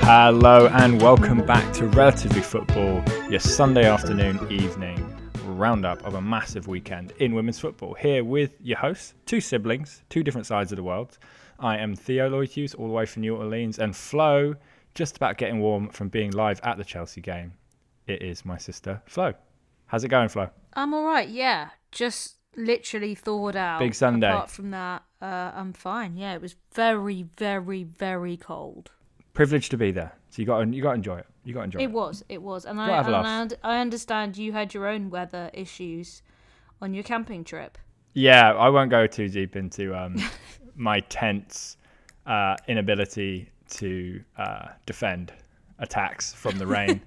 Hello and welcome back to Relatively Football, your Sunday afternoon, evening roundup of a massive weekend in women's football. Here with your hosts, two siblings, two different sides of the world. I am Theo Lloyd Hughes, all the way from New Orleans, and Flo, just about getting warm from being live at the Chelsea game. It is my sister, Flo. How's it going, Flo? I'm all right, yeah. Just literally thawed out. Big Sunday. Apart from that, I'm fine. Yeah, it was very, very, very cold. Privileged to be there. So you got to enjoy it. It was. And I understand you had your own weather issues on your camping trip. Yeah, I won't go too deep into my tent's inability to defend attacks from the rain.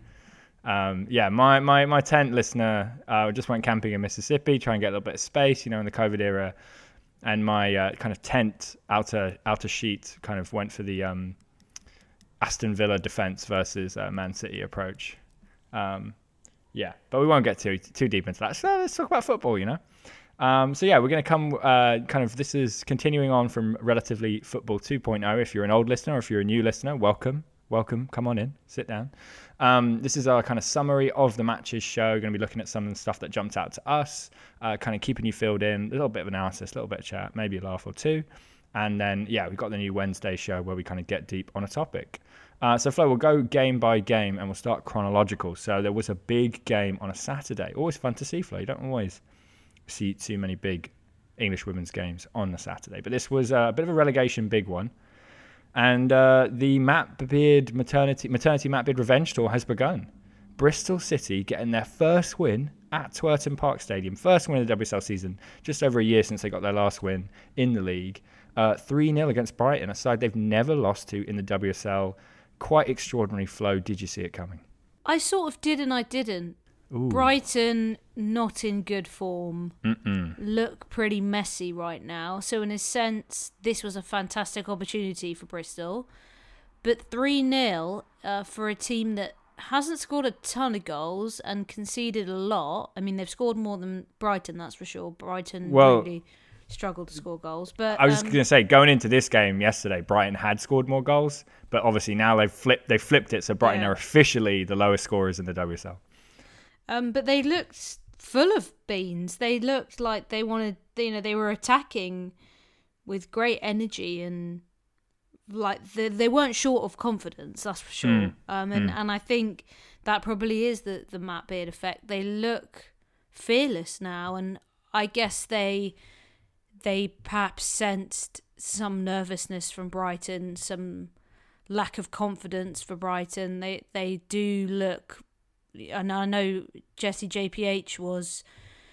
My tent, listener, just went camping in Mississippi, try and get a little bit of space, in the COVID era. And my kind of tent outer sheet kind of went for the Aston Villa defense versus Man City approach. But we won't get too deep into that. So let's talk about football, we're going to come this is continuing on from Relatively Football 2.0. If you're an old listener or if you're a new listener, welcome, come on in, sit down. This is our kind of summary of the matches show. We're going to be looking at some of the stuff that jumped out to us, kind of keeping you filled in, a little bit of analysis, a little bit of chat, maybe a laugh or two. And then, we've got the new Wednesday show where we kind of get deep on a topic. So, Flo, we'll go game by game and we'll start chronological. So there was a big game on a Saturday. Always fun to see, Flo. You don't always see too many big English women's games on a Saturday. But this was a bit of a relegation big one. And the Matt Beard maternity Matt Beard revenge tour has begun. Bristol City getting their first win at Twerton Park Stadium. First win of the WSL season. Just over a year since they got their last win in the league. 3-0 against Brighton, a side they've never lost to in the WSL. Quite extraordinary, Flow. Did you see it coming? I sort of did and I didn't. Ooh. Brighton, not in good form. Mm-mm. Look pretty messy right now. So in a sense, this was a fantastic opportunity for Bristol. But 3-0 for a team that hasn't scored a ton of goals and conceded a lot. I mean, they've scored more than Brighton, that's for sure. Brighton really struggled to score goals. But I was going to say, going into this game yesterday, Brighton had scored more goals, but obviously now they've flipped it, so Brighton are officially the lowest scorers in the WSL. But they looked full of beans. They looked like they wanted, they were attacking with great energy and like they weren't short of confidence, that's for sure. And I think that probably is the Matt Beard effect. They look fearless now, and I guess they perhaps sensed some nervousness from Brighton, some lack of confidence for Brighton. They do look, and I know Jessie JPH was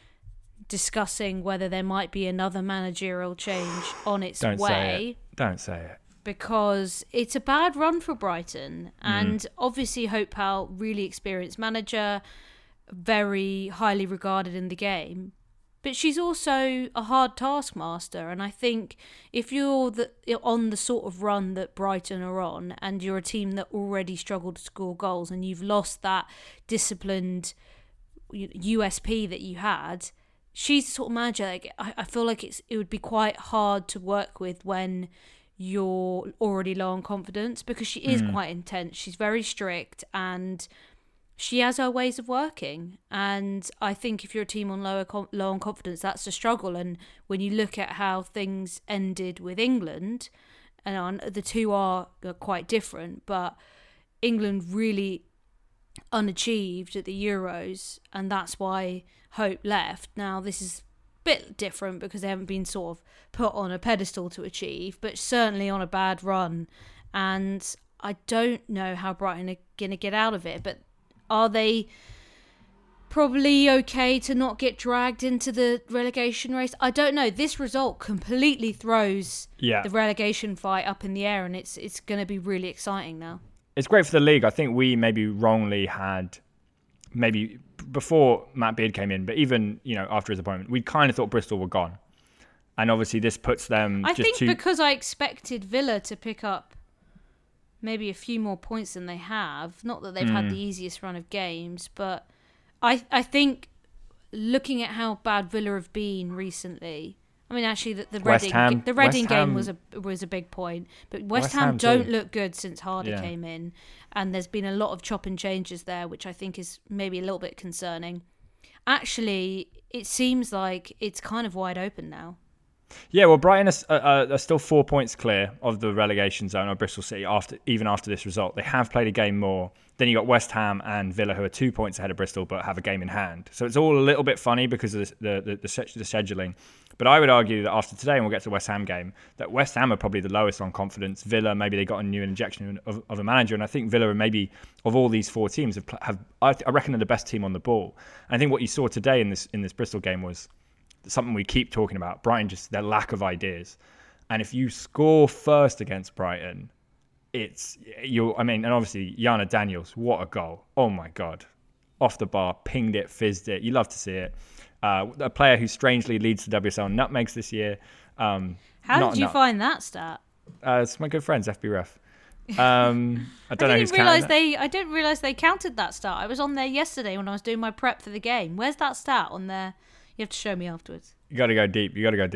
discussing whether there might be another managerial change on its way. Don't say it. Because it's a bad run for Brighton. And obviously Hope Powell, really experienced manager, very highly regarded in the game. But she's also a hard taskmaster, and I think if you're on the sort of run that Brighton are on, and you're a team that already struggled to score goals, and you've lost that disciplined USP that you had, she's the sort of manager. Like, I feel like it would be quite hard to work with when you're already low on confidence, because she is quite intense. She's very strict, and she has her ways of working, and I think if you're a team on low on confidence, that's a struggle. And when you look at how things ended with England, and the two are quite different, but England really unachieved at the Euros, and that's why Hope left. Now this is a bit different because they haven't been sort of put on a pedestal to achieve, but certainly on a bad run, and I don't know how Brighton are going to get out of it, but are they probably okay to not get dragged into the relegation race? I don't know. This result completely throws the relegation fight up in the air, and it's going to be really exciting now. It's great for the league. I think we maybe wrongly had, maybe before Matt Beard came in, but even after his appointment, we kind of thought Bristol were gone. And obviously this puts them because I expected Villa to pick up maybe a few more points than they have. Not that they've had the easiest run of games, but I think looking at how bad Villa have been recently, I mean, actually, the West Ham, Reading West game Ham, was a big point, but West Ham Ham don't too. look good since Harder Yeah. came in, and there's been a lot of chop and changes there, which I think is maybe a little bit concerning. Actually, it seems like it's kind of wide open now. Yeah, well, Brighton are still 4 points clear of the relegation zone of Bristol City even after this result. They have played a game more. Then you got West Ham and Villa, who are 2 points ahead of Bristol, but have a game in hand. So it's all a little bit funny because of the scheduling. But I would argue that after today, and we'll get to the West Ham game, that West Ham are probably the lowest on confidence. Villa, maybe they got a new injection of a manager, and I think Villa are maybe, of all these four teams, I reckon they're the best team on the ball. And I think what you saw today in this Bristol game was something we keep talking about. Brighton, just their lack of ideas. And if you score first against Brighton, and obviously Yana Daniels, what a goal. Oh my God. Off the bar, pinged it, fizzed it. You love to see it. A player who strangely leads the WSL nutmegs this year. How did you find that stat? It's my good friends, FB Ref. I don't know who's counting that. I didn't realise they counted that stat. I was on there yesterday when I was doing my prep for the game. Where's that stat on there? You have to show me afterwards. You got to go deep.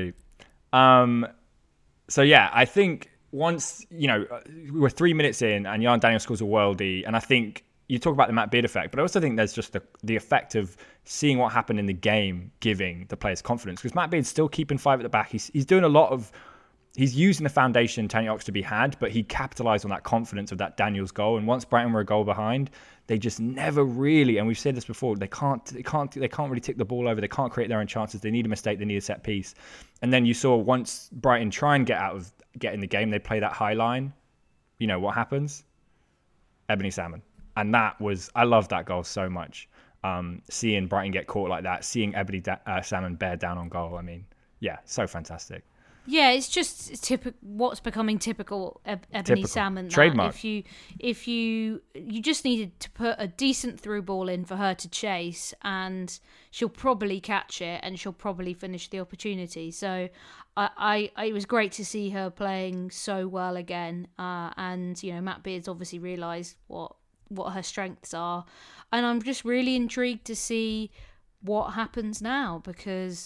So yeah, I think once, we're 3 minutes in and Jan Daniel scores a worldie, and I think you talk about the Matt Beard effect, but I also think there's just the effect of seeing what happened in the game giving the players confidence, because Matt Beard's still keeping five at the back. He's doing a lot of... He's using the foundation Tanya Ox to be had, but he capitalised on that confidence of that Daniels goal. And once Brighton were a goal behind, they just never really, and we've said this before, they can't really tick the ball over. They can't create their own chances. They need a mistake. They need a set piece. And then you saw once Brighton try and get in the game, they play that high line. You know what happens? Ebony Salmon. And I love that goal so much. Seeing Brighton get caught like that, seeing Ebony Salmon bear down on goal. I mean, yeah, so fantastic. Yeah, it's just what's becoming typical Ebony Salmon. Trademark. If you just needed to put a decent through ball in for her to chase, and she'll probably catch it, and she'll probably finish the opportunity. So, it was great to see her playing so well again. And Matt Beard's obviously realised what her strengths are, and I'm just really intrigued to see what happens now, because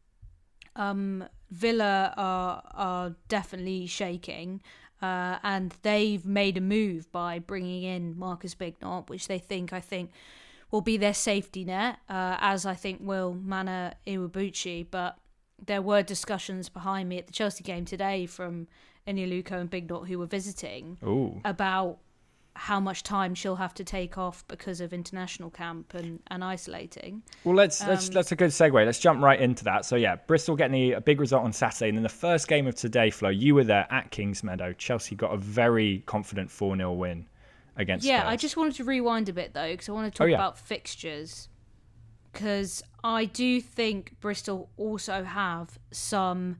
Villa are definitely shaking, and they've made a move by bringing in Marcus Bignot, which I think will be their safety net, as I think will Mana Iwabuchi. But there were discussions behind me at the Chelsea game today from Enioluco and Bignot, who were visiting, about how much time she'll have to take off because of international camp and isolating. Well, that's a good segue. Let's jump right into that. So yeah, Bristol getting a big result on Saturday, and then the first game of today, Flo, you were there at Kingsmeadow. Chelsea got a very confident 4-0 win against Spurs. I just wanted to rewind a bit though, because I want to talk about fixtures, because I do think Bristol also have some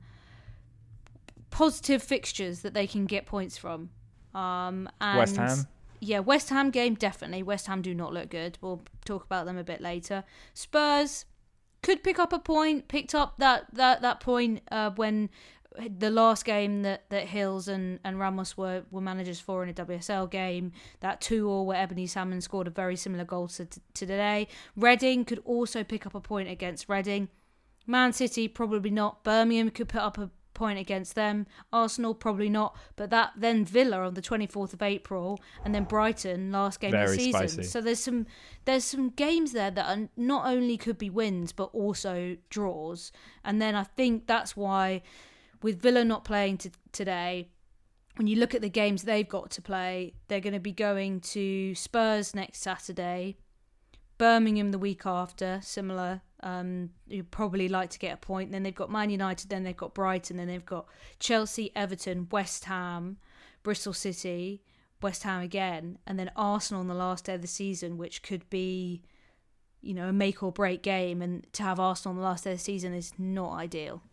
positive fixtures that they can get points from. And West Ham? Yeah, West Ham game, definitely. West Ham do not look good. We'll talk about them a bit later. Spurs could pick up a point. Picked up that point when the last game that Hills and Ramos were managers for in a WSL game. That 2-2 where Ebony Salmon scored a very similar goal to today. Reading could also pick up a point against Reading. Man City, probably not. Birmingham could put up a point against them. Arsenal, probably not. But then Villa on the 24th of April, and then Brighton last game of the season. Spicy. So there's some games there that are not only could be wins but also draws. And then I think that's why, with Villa not playing today, when you look at the games they've got to play, they're going to be going to Spurs next Saturday, Birmingham the week after, similar. You'd probably like to get a point. Then they've got Man United, then they've got Brighton, then they've got Chelsea, Everton, West Ham, Bristol City, West Ham again, and then Arsenal on the last day of the season, which could be, a make or break game. And to have Arsenal on the last day of the season is not ideal.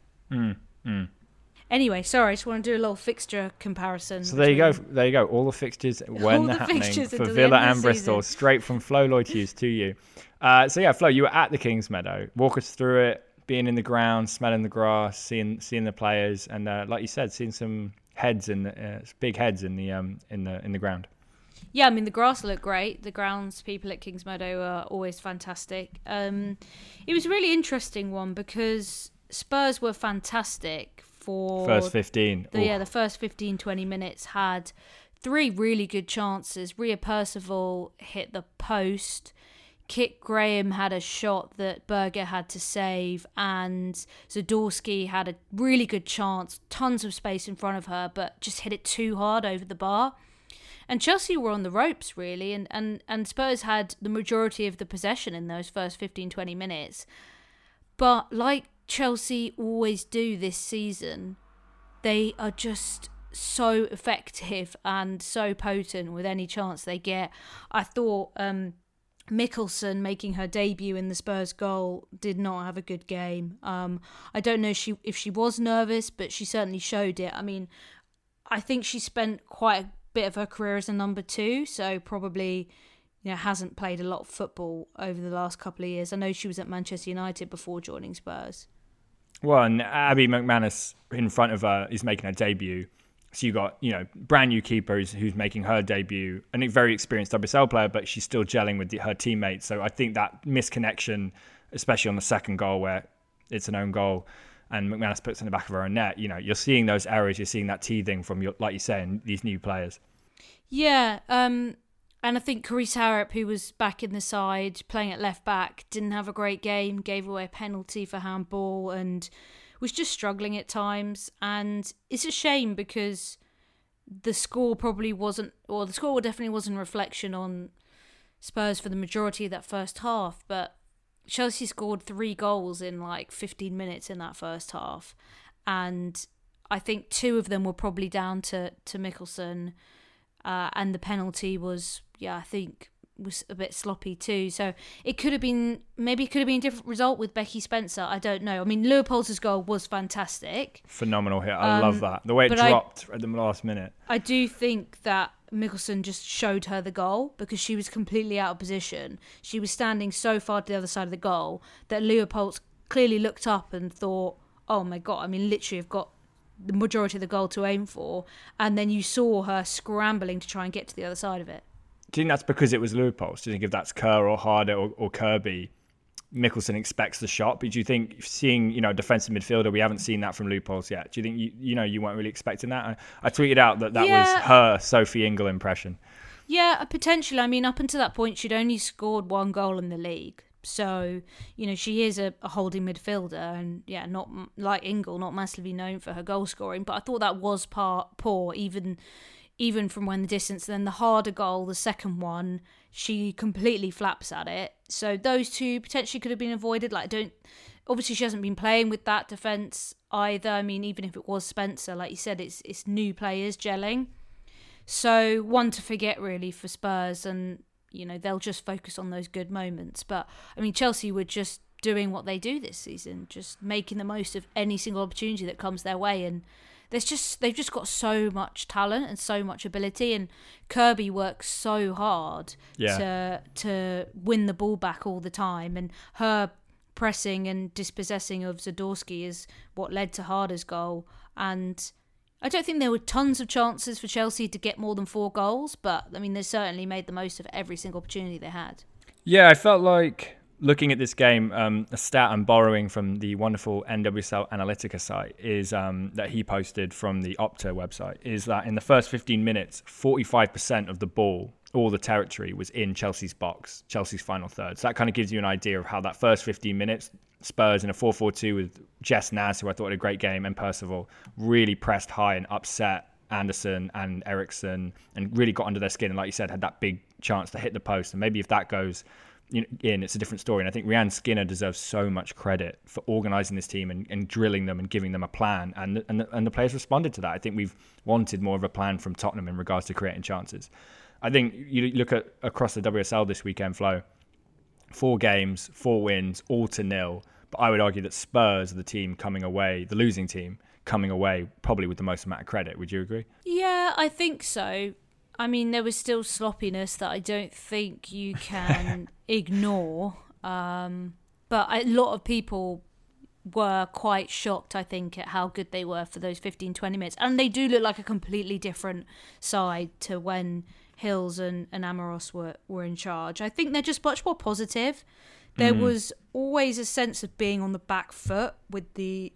Anyway, sorry, I just want to do a little fixture comparison. So there you go. All the fixtures when they're happening for Villa and Bristol, straight from Flo Lloyd-Hughes to you. So yeah, Flo, you were at the Kingsmeadow. Walk us through it, being in the ground, smelling the grass, seeing the players, and like you said, seeing some heads big heads in the ground. Yeah, I mean, the grass looked great. The grounds people at Kingsmeadow are always fantastic. It was a really interesting one because Spurs were fantastic for first 15. The first 15, 20 minutes. Had 3 really good chances. Rhea Percival hit the post. Kit Graham had a shot that Berger had to save, and Zadorsky had a really good chance, tons of space in front of her, but just hit it too hard over the bar. And Chelsea were on the ropes, really, and Spurs had the majority of the possession in those first 15, 20 minutes. But like Chelsea always do this season, they are just so effective and so potent with any chance they get. I thought Mickelson, making her debut in the Spurs goal, did not have a good game. I don't know if she was nervous, but she certainly showed it. I mean, I think she spent quite a bit of her career as a number 2, so probably hasn't played a lot of football over the last couple of years. I know she was at Manchester United before joining Spurs. Well, and Abby McManus in front of her is making her debut. So you got, brand new keeper who's making her debut, and a very experienced WSL player, but she's still gelling with her teammates. So I think that misconnection, especially on the second goal where it's an own goal and McManus puts in the back of her own net, you're seeing those errors, you're seeing that teething from, like you say, these new players. Yeah, and I think Carice Harrop, who was back in the side, playing at left back, didn't have a great game, gave away a penalty for handball, and was just struggling at times. And it's a shame because the score definitely wasn't a reflection on Spurs for the majority of that first half. But Chelsea scored 3 goals in 15 minutes in that first half. And I think 2 of them were probably down to Mickelson. And the penalty was, I think, was a bit sloppy too. So it could have been a different result with Becky Spencer. I don't know. I mean, Leopold's goal was fantastic. Phenomenal hit. I love that. The way it dropped at the last minute. I do think that Mickelson just showed her the goal because she was completely out of position. She was standing so far to the other side of the goal that Leopold clearly looked up and thought, oh my God, I mean, literally I've got the majority of the goal to aim for. And then you saw her scrambling to try and get to the other side of it. Do you think that's because it was Leopold? Do you think if that's Kerr or Harder or Kirby, Mickelson expects the shot? But do you think seeing, a defensive midfielder, we haven't seen that from Leopold yet. Do you think, you weren't really expecting that? I tweeted out that was her Sophie Ingle impression. Yeah, potentially. I mean, up until that point, she'd only scored 1 goal in the league. So, she is a holding midfielder and, not like Ingle, not massively known for her goal scoring. But I thought that was poor, even from when the distance. Then the Harder goal, the second one, she completely flaps at it. So those 2 potentially could have been avoided. Obviously she hasn't been playing with that defence either. I mean, even if it was Spencer, like you said, it's new players gelling. So one to forget really for Spurs, and they'll just focus on those good moments. But I mean, Chelsea were just doing what they do this season, just making the most of any single opportunity that comes their way, and they've just got so much talent and so much ability, and Kirby works so hard to win the ball back all the time, and her pressing and dispossessing of Zadorsky is what led to Harder's goal. And I don't think there were tons of chances for Chelsea to get more than 4 goals, but I mean, they certainly made the most of every single opportunity they had. Yeah, I felt like looking at this game, a stat I'm borrowing from the wonderful NWSL Analytica site is that he posted from the Opta website, is that in the first 15 minutes, 45% of the ball, all the territory, was in Chelsea's box, Chelsea's final third. So that kind of gives you an idea of how that first 15 minutes, Spurs in a 4-4-2 with Jess Naz, who I thought had a great game, and Percival, really pressed high and upset Anderson and Eriksson and really got under their skin. And like you said, had that big chance to hit the post. And maybe if that goes in, it's a different story. And I think Rianne Skinner deserves so much credit for organising this team and drilling them and giving them a plan. And the players responded to that. I think we've wanted more of a plan from Tottenham in regards to creating chances. I think you look at across the WSL this weekend, Flo, 4 games, 4 wins, all to 0. But I would argue that Spurs are the team coming away, the losing team coming away probably with the most amount of credit. Would you agree? Yeah, I think so. I mean, there was still sloppiness that I don't think you can ignore. But a lot of people were quite shocked, I think, at how good they were for those 15, 20 minutes. And they do look like a completely different side to when Hills and Amoros were in charge. I think they're just much more positive. There was always a sense of being on the back foot with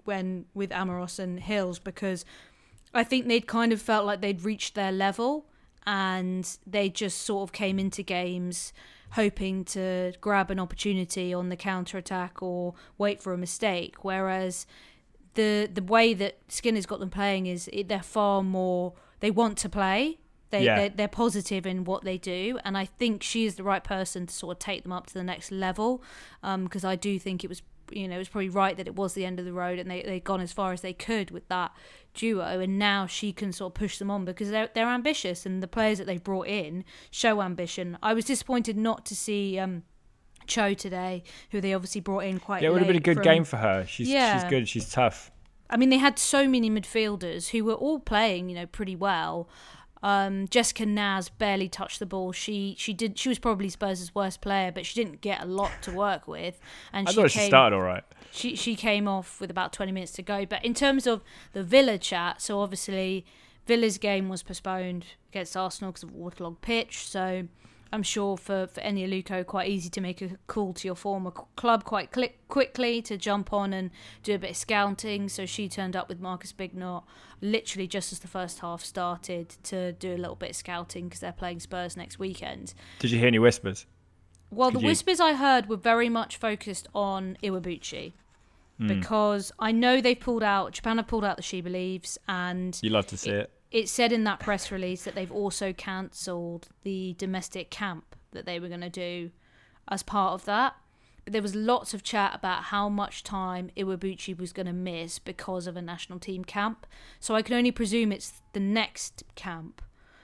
Amoros and Hills, because I think they'd kind of felt like they'd reached their level, and they just sort of came into games hoping to grab an opportunity on the counter-attack or wait for a mistake. Whereas the way that Skinner's got them playing is they're far more, they want to play. They're positive in what they do, and I think she is the right person to sort of take them up to the next level, because I do think it was probably right that it was the end of the road, and they'd gone as far as they could with that duo, and now she can sort of push them on because they're ambitious, and the players that they brought in show ambition. I was disappointed not to see Cho today, who they obviously brought in quite late. It would have been a good game for her. She's good. She's tough. I mean, they had so many midfielders who were all playing, pretty well. Jessica Naz barely touched the ball. She was probably Spurs' worst player, but she didn't get a lot to work with. And I thought she started all right. She came off with about 20 minutes to go. But in terms of the Villa chat, so obviously Villa's game was postponed against Arsenal because of a waterlogged pitch. So I'm sure for Eni Aluko, quite easy to make a call to your former club quite quickly to jump on and do a bit of scouting. So she turned up with Marcus Bignot literally just as the first half started to do a little bit of scouting because they're playing Spurs next weekend. Did you hear any whispers? Well, the whispers I heard were very much focused on Iwabuchi because I know Japan have pulled out the She Believes, and you love to see it. It said in that press release that they've also cancelled the domestic camp that they were going to do as part of that. But there was lots of chat about how much time Iwabuchi was going to miss because of a national team camp. So I can only presume it's the next camp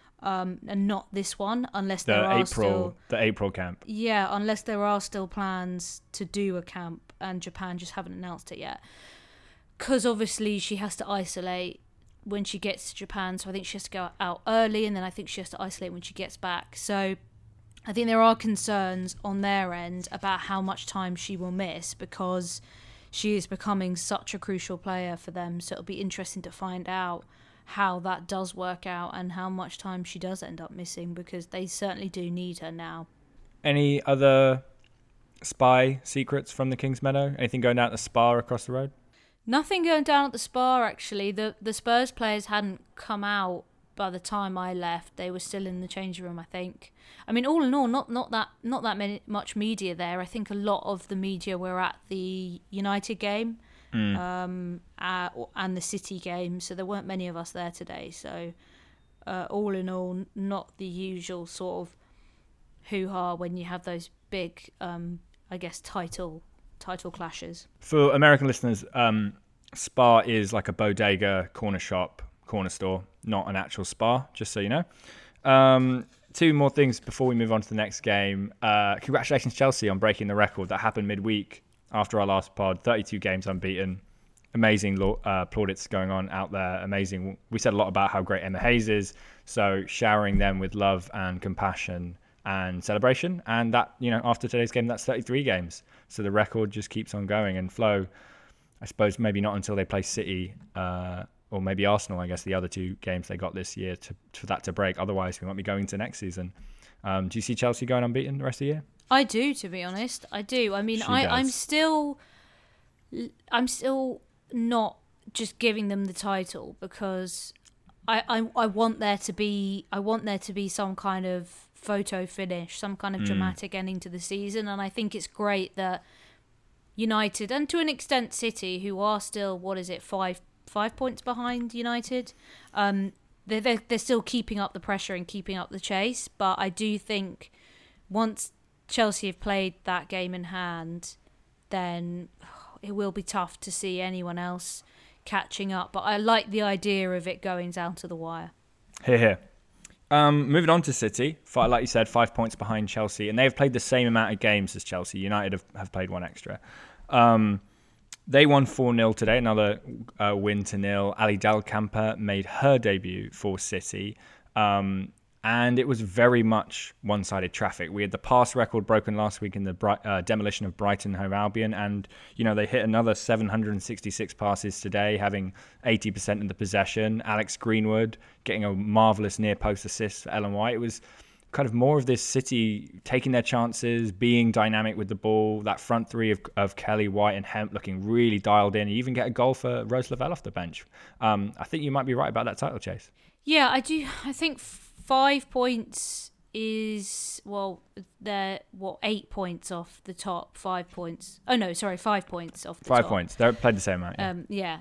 and not this one, unless there are still... The April camp. Yeah, unless there are still plans to do a camp and Japan just haven't announced it yet. Because obviously she has to isolate when she gets to Japan, so I think she has to go out early, and then I think she has to isolate when she gets back. So I think there are concerns on their end about how much time she will miss because she is becoming such a crucial player for them. So it'll be interesting to find out how that does work out and how much time she does end up missing, because they certainly do need her now. Any other spy secrets from the King's Meadow? Anything going down at the spa across the road? Nothing going down at the spa, actually. The Spurs players hadn't come out by the time I left. They were still in the changing room, I think. I mean, all in all, not that much media there. I think a lot of the media were at the United game and the City game, so there weren't many of us there today. So all in all, not the usual sort of hoo-ha when you have those big, I guess, title clashes. For American listeners, spa is like a bodega, corner shop, corner store, not an actual spa, just so you know. Two more things before we move on to the next game. Congratulations, Chelsea, on breaking the record that happened midweek after our last pod. 32 games unbeaten. Amazing plaudits going on out there. Amazing. We said a lot about how great Emma Hayes is, so showering them with love and compassion and celebration. And that, after today's game, that's 33 games. So the record just keeps on going. And Flo, I suppose maybe not until they play City or maybe Arsenal, I guess, the other two games they got this year for that to break. Otherwise, we won't be going to next season. Do you see Chelsea going unbeaten the rest of the year? I do, to be honest. I do. I mean, I'm still not just giving them the title because I want there to be some kind of photo finish, some kind of dramatic ending to the season, and I think it's great that United, and to an extent City, who are still, 5 points behind United, they're still keeping up the pressure and keeping up the chase. But I do think once Chelsea have played that game in hand, then it will be tough to see anyone else catching up. But I like the idea of it going down to the wire. Here. Moving on to City, like you said, 5 points behind Chelsea, and they've played the same amount of games as Chelsea. United have played one extra. They won 4-0 today, another win to nil. Ali Dalkamper made her debut for City, and it was very much one-sided traffic. We had the pass record broken last week in the demolition of Brighton home Albion, and they hit another 766 passes today, having 80% of the possession. Alex Greenwood getting a marvellous near-post assist for Ellen White. kind of more of this City taking their chances, being dynamic with the ball. That front three of Kelly, White, and Hemp looking really dialed in. You even get a goal for Rose Lavelle off the bench. I think you might be right about that title chase. Yeah, I do. I think 5 points is, well, they're 8 points off the top. 5 points. Oh no, sorry, 5 points off the top. 5 points. They played the same amount.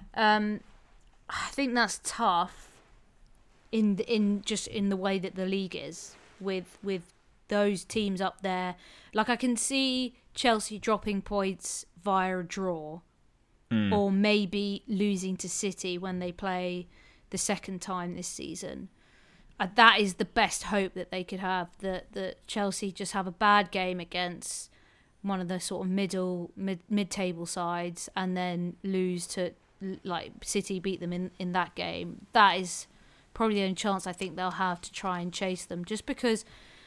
I think that's tough. In just in the way that the league is. With those teams up there, like I can see Chelsea dropping points via a draw, or maybe losing to City when they play the second time this season. That is the best hope that they could have. That Chelsea just have a bad game against one of the sort of mid-table sides, and then lose to like City, beat them in that game. That is probably the only chance I think they'll have to try and chase them, just because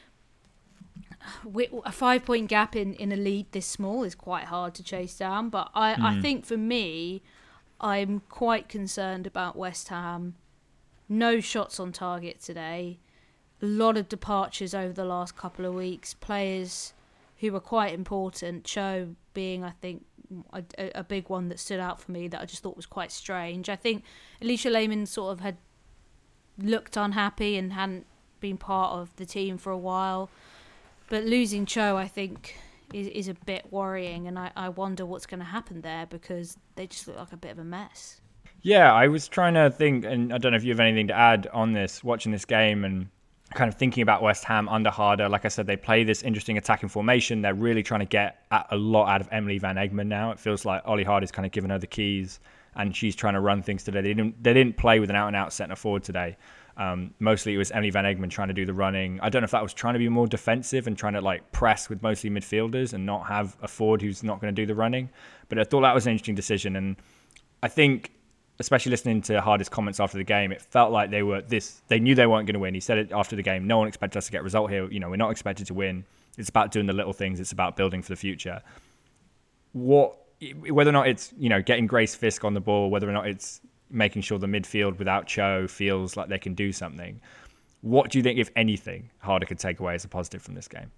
a 5 point gap in a lead this small is quite hard to chase down. But I think for me, I'm quite concerned about West Ham. No shots on target today. A lot of departures over the last couple of weeks. Players who were quite important. Cho being, I think, a big one that stood out for me that I just thought was quite strange. I think Alicia Lehmann sort of had looked unhappy and hadn't been part of the team for a while. But losing Cho, I think, is a bit worrying, and I wonder what's going to happen there, because they just look like a bit of a mess. Yeah, I was trying to think, and I don't know if you have anything to add on this, watching this game and kind of thinking about West Ham under Harder. Like I said, they play this interesting attacking formation. They're really trying to get a lot out of Emily Van Egmond now. It feels like Ollie Harder's kind of given her the keys, and she's trying to run things today. They didn't play with an out-and-out centre forward today. Mostly it was Emily Van Egmond trying to do the running. I don't know if that was trying to be more defensive and trying to like press with mostly midfielders and not have a forward who's not going to do the running. But I thought that was an interesting decision. And I think, especially listening to Harder's comments after the game, it felt like they knew they weren't going to win. He said it after the game, no one expected us to get a result here. You know, we're not expected to win. It's about doing the little things. It's about building for the future. Whether or not it's, you know, getting Grace Fisk on the ball, whether or not it's making sure the midfield without Cho feels like they can do something. What do you think, if anything, Harder could take away as a positive from this game?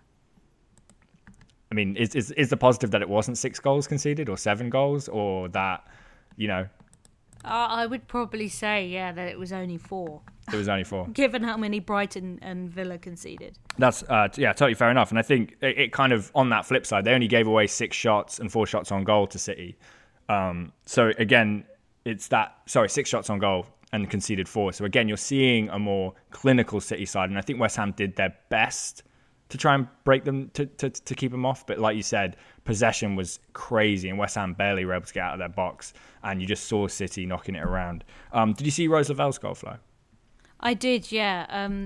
I mean, is the positive that it wasn't 6 goals conceded or 7 goals, or that, you know? I would probably say, that it was only 4. It was only 4. Given how many Brighton and Villa conceded. That's, totally fair enough. And I think it kind of, on that flip side, they only gave away 6 shots and 4 shots on goal to City. So again, it's 6 shots on goal and conceded 4. So again, you're seeing a more clinical City side. And I think West Ham did their best to try and break them, to keep them off. But like you said, possession was crazy and West Ham barely were able to get out of their box. And you just saw City knocking it around. Did you see Rose Lavelle's goal, Flo? I did, yeah.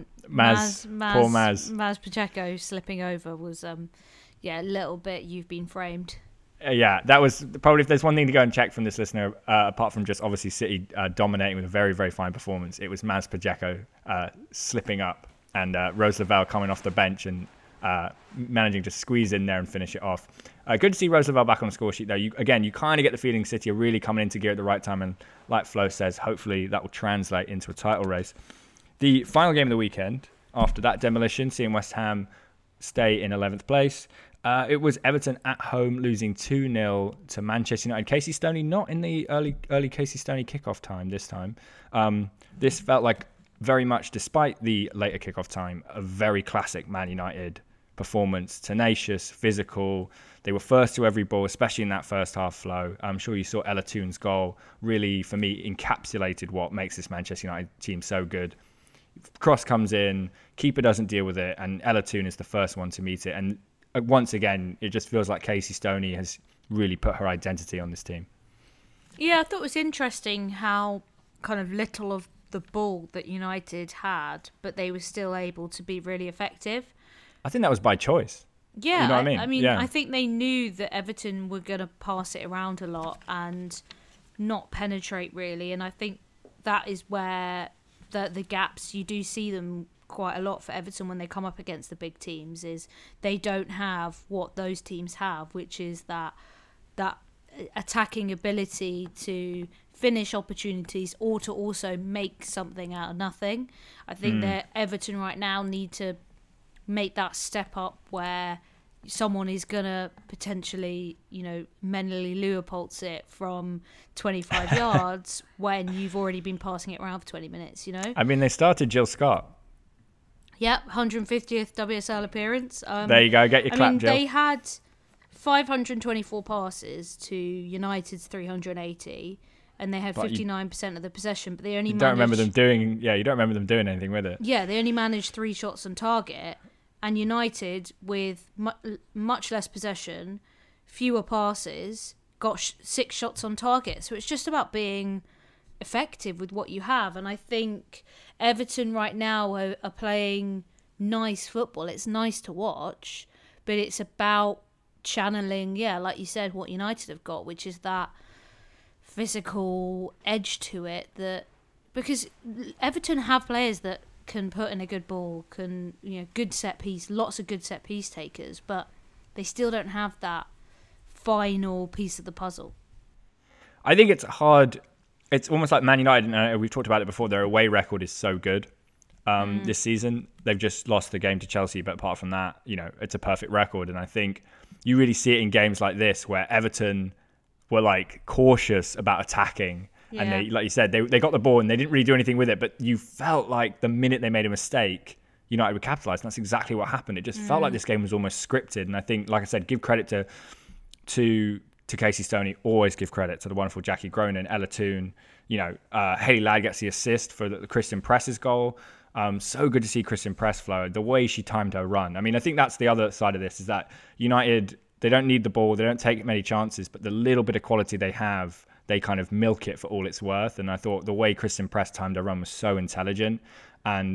Poor Maz. Maz Pacheco slipping over was, a little bit you've been framed. That was probably, if there's one thing to go and check from this listener, apart from just obviously City dominating with a very, very fine performance, it was Maz Pacheco slipping up and Rose Lavelle coming off the bench and managing to squeeze in there and finish it off. Good to see Rose Lavelle back on the score sheet, though. You kind of get the feeling City are really coming into gear at the right time, and like Flo says, hopefully that will translate into a title race. The final game of the weekend, after that demolition, seeing West Ham stay in 11th place, it was Everton at home losing 2-0 to Manchester United. Casey Stoney not in the early Casey Stoney kickoff time this time. This felt like, very much despite the later kickoff time, a very classic Man United performance. Tenacious, physical. They were first to every ball, especially in that first half flow. I'm sure you saw Ella Toon's goal really, for me, encapsulated what makes this Manchester United team so good. Cross comes in, keeper doesn't deal with it, and Ella Toon is the first one to meet it. And once again, it just feels like Casey Stoney has really put her identity on this team. Yeah, I thought it was interesting how kind of little of the ball that United had, but they were still able to be really effective. I think that was by choice. Yeah, you know what I mean? I think they knew that Everton were going to pass it around a lot and not penetrate really, and I think that is where the gaps, you do see them quite a lot for Everton when they come up against the big teams, is they don't have what those teams have, which is that attacking ability to finish opportunities or to also make something out of nothing. I think that Everton right now need to make that step up where someone is going to potentially, mentally Leopold's it from 25 yards when you've already been passing it around for 20 minutes, I mean, they started Jill Scott. Yep, 150th WSL appearance. There you go, get your clap, Jill. They had 524 passes to United's 380, and they had 59% of the possession, but they only managed... you don't remember them doing anything with it. Yeah, they only managed 3 shots on target, and United, with much less possession, fewer passes, got 6 shots on target. So it's just about being effective with what you have. And I think Everton right now are playing nice football. It's nice to watch, but it's about channeling, like you said, what United have got, which is that physical edge to it. That because Everton have players that can put in a good ball, can good set piece, lots of good set piece takers, but they still don't have that final piece of the puzzle. I think it's hard. It's almost like Man United, and we've talked about it before, their away record is so good this season. They've just lost the game to Chelsea, but apart from that, it's a perfect record. And I think you really see it in games like this where Everton were like cautious about attacking. Yeah. And they, like you said, they got the ball and they didn't really do anything with it. But you felt like the minute they made a mistake, United would capitalise. And that's exactly what happened. It just felt like this game was almost scripted. And I think, like I said, give credit to Casey Stoney. Always give credit to the wonderful Jackie Gronin, Ella Toone. Hayley Ladd gets the assist for the Christen Press's goal. So good to see Christen Press flow. The way she timed her run. I mean, I think that's the other side of this, is that United, they don't need the ball. They don't take many chances. But the little bit of quality they have, they kind of milk it for all it's worth. And I thought the way Christen Press timed her run was so intelligent. And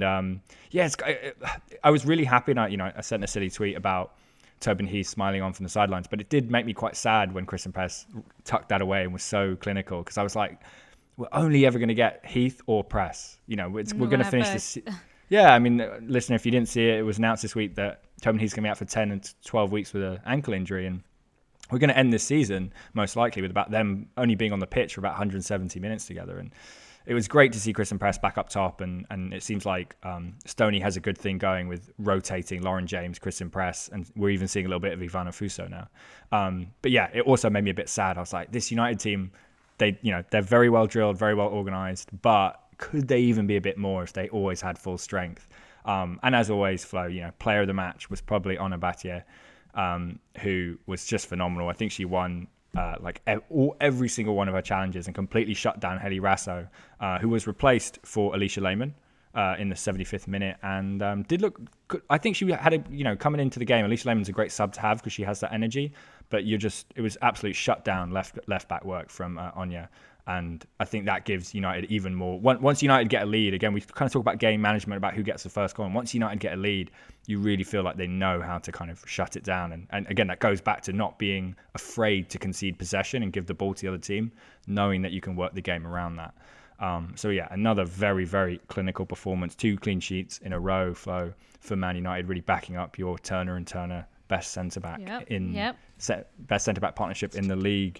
I was really happy. And I sent a silly tweet about Tobin Heath smiling on from the sidelines, but it did make me quite sad when Christen Press tucked that away and was so clinical, because I was like, we're only ever going to get Heath or Press. We're going to finish this. Yeah, I mean, listener, if you didn't see it, it was announced this week that Tobin Heath's going to be out for 10 and 12 weeks with an ankle injury, and we're going to end this season most likely with about them only being on the pitch for about 170 minutes together. And it was great to see Christen Press back up top, and it seems like Stoney has a good thing going with rotating Lauren James, Christen Press, and we're even seeing a little bit of Ivana Fuso now. But yeah, it also made me a bit sad. I was like, this United team, they're very well drilled, very well organised, but could they even be a bit more if they always had full strength? And as always, Flo, player of the match was probably Ona Batlle, who was just phenomenal. I think she won every single one of her challenges and completely shut down Heli Rasso, who was replaced for Alicia Lehmann in the 75th minute, and did look good. I think she had coming into the game, Alicia Lehmann's a great sub to have because she has that energy, but it was absolute shut down left back work from Onya. And I think that gives United even more. Once United get a lead, again, we kind of talk about game management, about who gets the first goal. And once United get a lead, you really feel like they know how to kind of shut it down. And again, that goes back to not being afraid to concede possession and give the ball to the other team, knowing that you can work the game around that. So yeah, another very, very clinical performance. 2 clean sheets in a row, Flo, for Man United, really backing up your Turner and Turner best centre-back best centre-back partnership in the league.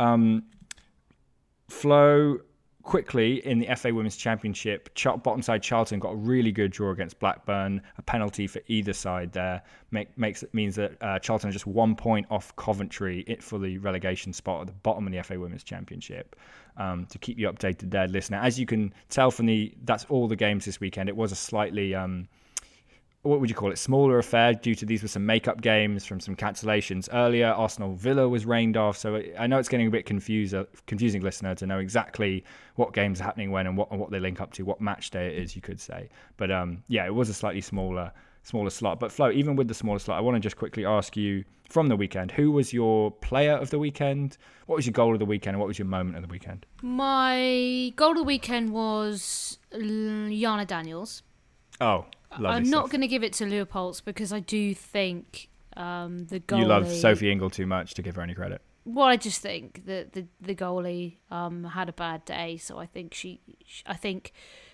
Flo, quickly in the FA Women's Championship, bottom side Charlton got a really good draw against Blackburn. A penalty for either side there means that Charlton are just 1 point off Coventry for the relegation spot at the bottom of the FA Women's Championship. To keep you updated there, listener. As you can tell from that's all the games this weekend. It was a slightly what would you call it, smaller affair, due to these were some make-up games from some cancellations earlier. Arsenal Villa was rained off, so I know it's getting a bit confusing, listener, to know exactly what games are happening when and what they link up to, what match day it is, you could say. But it was a slightly smaller slot. But Flo, even with the smaller slot, I want to just quickly ask you, from the weekend, who was your player of the weekend? What was your goal of the weekend? And what was your moment of the weekend? My goal of the weekend was Jana Daniels. Oh, lovely I'm stuff. not going to give it to Leopolds because I do think the goalie... You love Sophie Ingle too much to give her any credit. Well, I just think that the goalie had a bad day, so I think I think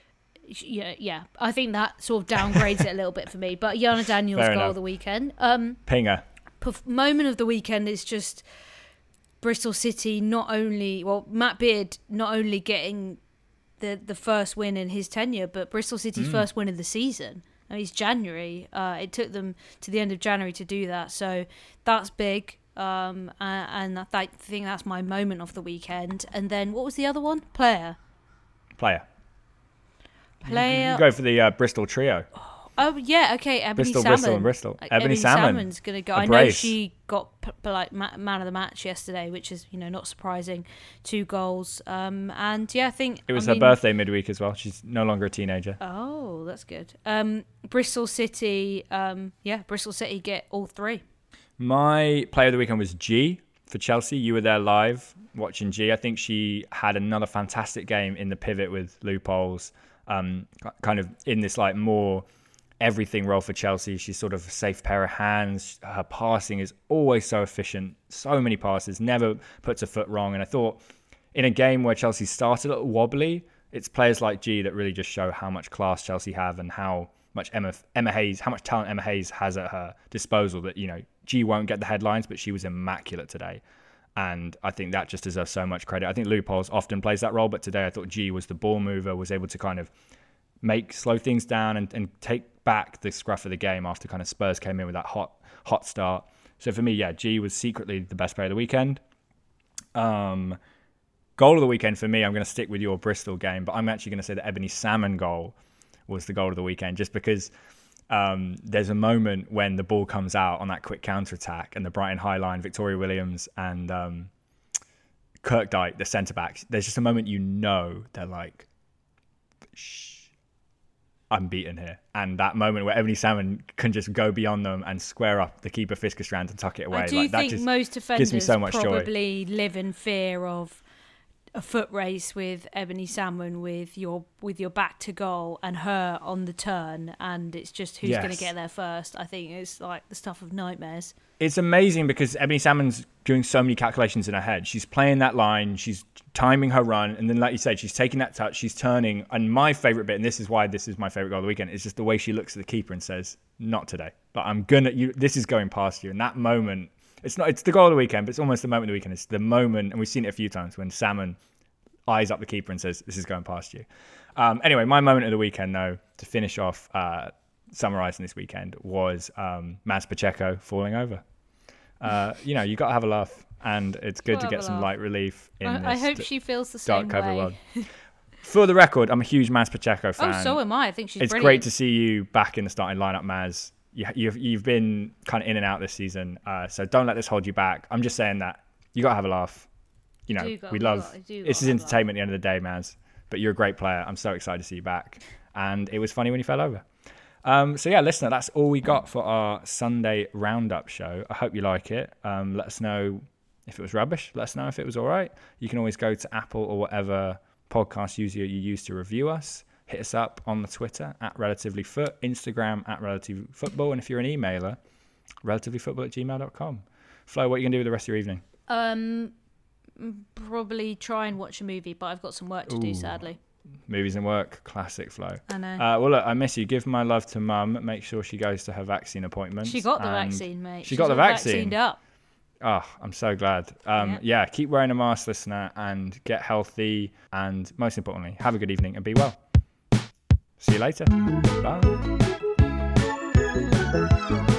that sort of downgrades it a little bit for me. But Jana Daniels' goal of the weekend. Pinger. Moment of the weekend is just Bristol City Matt Beard not only getting the first win in his tenure, but Bristol City's first win of the season. I mean, it's January. It took them to the end of January to do that, so that's big. And I think that's my moment of the weekend. And then what was the other one? Player. You go for the Bristol trio. Oh yeah, okay. Ebony Bristol, Salmon. Bristol, and Bristol. Ebony Salmon's gonna go. I know brace. she got man of the match yesterday, which is not surprising. 2 goals. And yeah, I think it was her birthday midweek as well. She's no longer a teenager. Oh, that's good. Bristol City. Bristol City get all 3. My player of the weekend was G for Chelsea. You were there live watching G. I think she had another fantastic game in the pivot with loopholes. Kind of in this like more everything role for Chelsea. She's sort of a safe pair of hands. Her passing is always so efficient. So many passes, never puts a foot wrong. And I thought in a game where Chelsea started a little wobbly, it's players like G that really just show how much class Chelsea have and how much Emma Hayes, how much talent Emma Hayes has at her disposal. That G won't get the headlines, but she was immaculate today. And I think that just deserves so much credit. I think Loopholes often plays that role, but today I thought G was the ball mover, was able to kind of slow things down and take back the scruff of the game after kind of Spurs came in with that hot start. So for me, yeah, G was secretly the best player of the weekend. Goal of the weekend for me, I'm going to stick with your Bristol game, but I'm actually going to say the Ebony Salmon goal was the goal of the weekend, just because there's a moment when the ball comes out on that quick counter-attack and the Brighton high line, Victoria Williams and Kirkdyke, the centre-backs, there's just a moment they're like, shh, I'm beaten here. And that moment where Ebony Salmon can just go beyond them and square up the keeper Fiskerstrand and tuck it away. I do think that most defenders gives me so much probably joy. live in fear of a foot race with Ebony Salmon with your back to goal and her on the turn, and it's just who's going to get there first. I think it's like the stuff of nightmares. It's amazing because Ebony Salmon's doing so many calculations in her head. She's playing that line, she's timing her run, and then like you said, she's taking that touch, she's turning. And my favourite bit, and this is why this is my favourite goal of the weekend, is just the way she looks at the keeper and says, "Not today. But this is going past you." And that moment, it's the goal of the weekend, but it's almost the moment of the weekend. It's the moment, and we've seen it a few times, when Salmon eyes up the keeper and says, "This is going past you." Anyway, my moment of the weekend, though, to finish off summarising this weekend, was Maz Pacheco falling over. You got to have a laugh, and it's good to get some light relief in this. I hope she feels the same dark cover way. world. For the record, I'm a huge Maz Pacheco fan. Oh, so am I. I think she's It's brilliant. great to see you back in the starting lineup, Maz. You've been kind of in and out this season, so don't let this hold you back. I'm just saying that you got to have a laugh. This is entertainment at the end of the day, Maz. But you're a great player. I'm so excited to see you back. And it was funny when you fell over. So yeah, listener, that's all we got for our Sunday roundup show. I hope you like it. Let us know if it was rubbish. Let us know if it was all right. You can always go to Apple or whatever podcast user you use to review us. Hit us up on the Twitter @RelativelyFoot, Instagram @RelativeFootball, and if you're an emailer, relativelyfootball@gmail.com. Flo, what are you going to do with the rest of your evening? Probably try and watch a movie, but I've got some work to do, sadly. Movies and work, classic Flo. I know. Well, look, I miss you. Give my love to Mum. Make sure she goes to her vaccine appointment. She got the vaccine, mate. She got the vaccine. Vaccined up. Oh, I'm so glad. Yeah, keep wearing a mask, listener, and get healthy. And most importantly, have a good evening and be well. See you later. Bye.